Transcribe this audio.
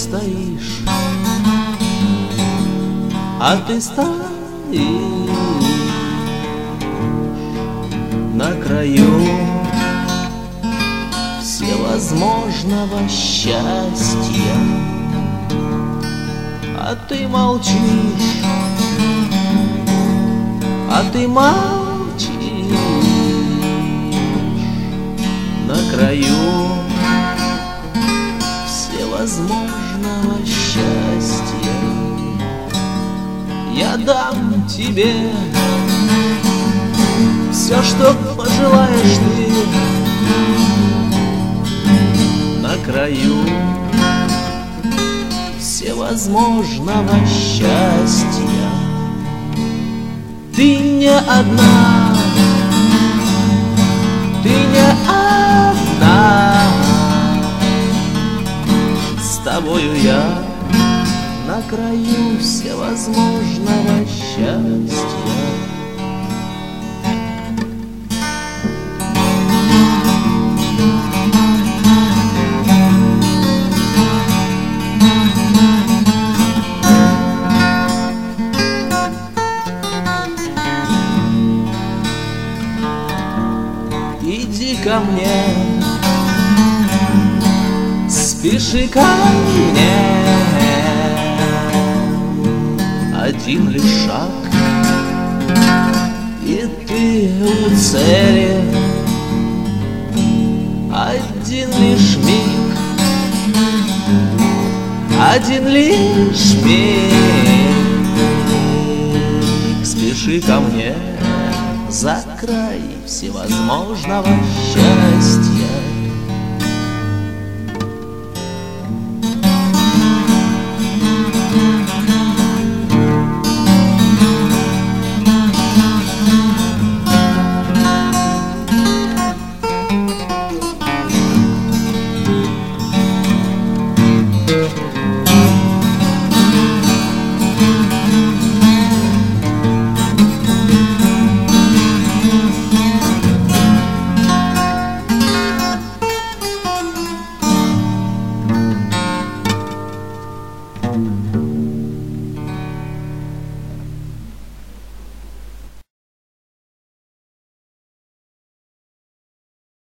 стоишь, а ты стоишь на краю всевозможного счастья, а ты молчишь, а ты молчишь на краю всевозможного счастья. Я дам тебе все, что пожелаешь ты на краю всевозможного счастья. Ты не одна, ты не одна, с тобою я на краю всевозможного счастья. Иди ко мне, спеши ко мне, один лишь шаг, и ты у цели, один лишь миг, один лишь миг. Спеши ко мне за край всевозможного счастья.